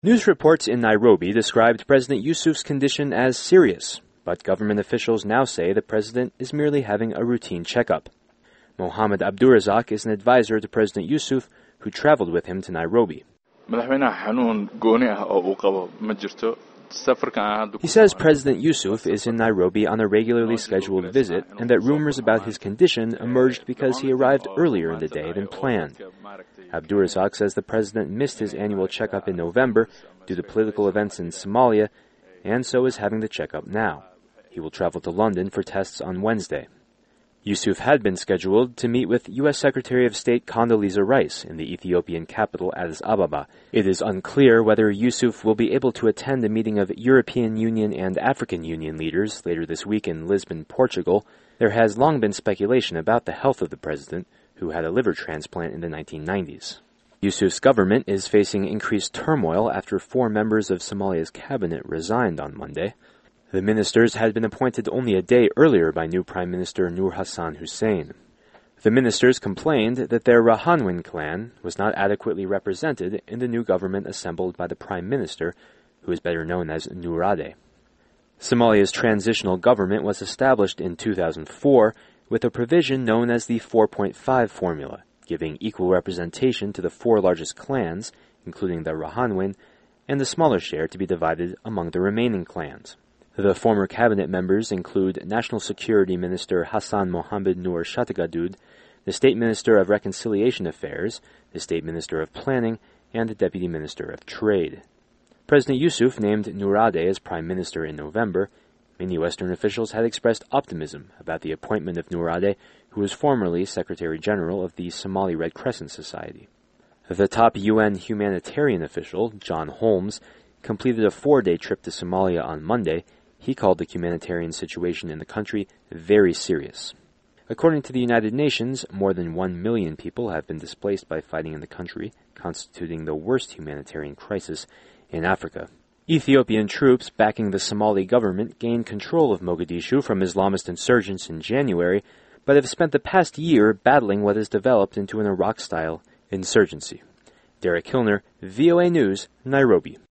News reports in Nairobi described President Yusuf's condition as serious, but government officials now say the president is merely having a routine checkup. Mohammed Abdurazak is an advisor to President Yusuf who traveled with him to Nairobi. He says President Yusuf is in Nairobi on a regularly scheduled visit and that rumors about his condition emerged because he arrived earlier in the day than planned. Abdurazak says the president missed his annual checkup in November due to political events in Somalia, and so is having the checkup now. He will travel to London for tests on Wednesday. Yusuf had been scheduled to meet with U.S. Secretary of State Condoleezza Rice in the Ethiopian capital Addis Ababa. It is unclear whether Yusuf will be able to attend a meeting of European Union and African Union leaders later this week in Lisbon, Portugal. There has long been speculation about the health of the president, who had a liver transplant in the 1990s. Yusuf's government is facing increased turmoil after 4 members of Somalia's cabinet resigned on Monday. The ministers had been appointed only a day earlier by new Prime Minister Nur Hassan Hussein. The ministers complained that their Rahanweyn clan was not adequately represented in the new government assembled by the Prime Minister, who is better known as Nuradeh. Somalia's transitional government was established in 2004 with a provision known as the 4.5 formula, giving equal representation to the 4 largest clans, including the Rahanweyn, and the smaller share to be divided among the remaining clans. The former cabinet members include National Security Minister Hassan Mohammed Nur Shatagadud, the State Minister of Reconciliation Affairs, the State Minister of Planning, and the Deputy Minister of Trade. President Yusuf named Nuradeh as Prime Minister in November. Many Western officials had expressed optimism about the appointment of Nuradeh, who was formerly Secretary General of the Somali Red Crescent Society. The top UN humanitarian official, John Holmes, completed a 4-day trip to Somalia on Monday. He called the humanitarian situation in the country very serious. According to the United Nations, more than 1 million people have been displaced by fighting in the country, constituting the worst humanitarian crisis in Africa. Ethiopian troops backing the Somali government gained control of Mogadishu from Islamist insurgents in January, but have spent the past year battling what has developed into an Iraq-style insurgency. Derek Hilner, VOA News, Nairobi.